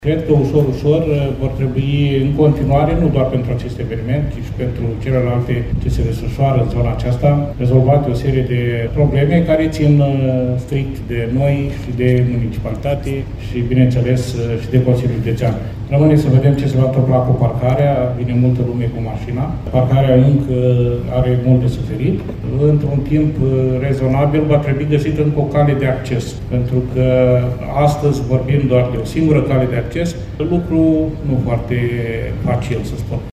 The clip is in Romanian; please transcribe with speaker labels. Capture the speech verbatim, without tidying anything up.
Speaker 1: Cred că ușor, ușor vor trebui în continuare, nu doar pentru acest eveniment, ci și pentru celelalte ce se desfășoară în zona aceasta, rezolvate o serie de probleme care țin strict de noi și de municipalitate și, bineînțeles, și de Consiliul Județean. Rămâne să vedem ce se va întâmpla cu parcarea, vine multă lume cu mașina. Parcarea încă are mult de suferit. Într-un timp rezonabil va trebui găsit încă o cale de acces, pentru că astăzi vorbim doar de o singură cale de acces, lucru nu foarte facil, să spun.